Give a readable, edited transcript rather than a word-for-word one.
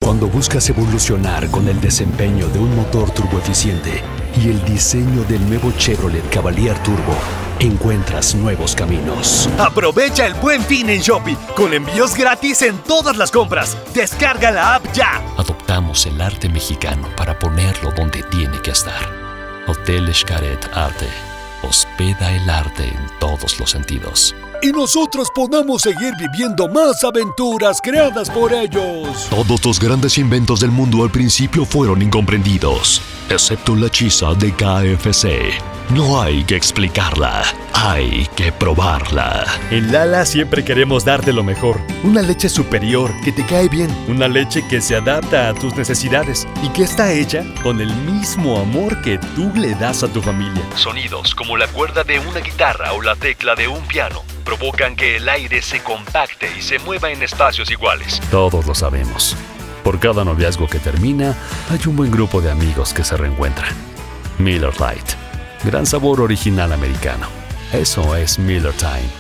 Cuando buscas evolucionar con el desempeño de un motor turboeficiente y el diseño del nuevo Chevrolet Cavalier Turbo, encuentras nuevos caminos. Aprovecha el Buen Fin en Shopee, con envíos gratis en todas las compras. Descarga la app ya. Adoptamos el arte mexicano para ponerlo donde tiene que estar. Hotel Xcaret Arte. Hospeda el arte en todos los sentidos. Y nosotros podamos seguir viviendo más aventuras creadas por ellos. Todos los grandes inventos del mundo al principio fueron incomprendidos, excepto la hechiza de KFC. No hay que explicarla, hay que probarla. En Lala siempre queremos darte lo mejor. Una leche superior que te cae bien. Una leche que se adapta a tus necesidades y que está hecha con el mismo amor que tú le das a tu familia. Sonidos como la cuerda de una guitarra o la tecla de un piano provocan que el aire se compacte y se mueva en espacios iguales. Todos lo sabemos. Por cada noviazgo que termina, hay un buen grupo de amigos que se reencuentran. Miller Lite. Gran sabor original americano. Eso es Miller Time.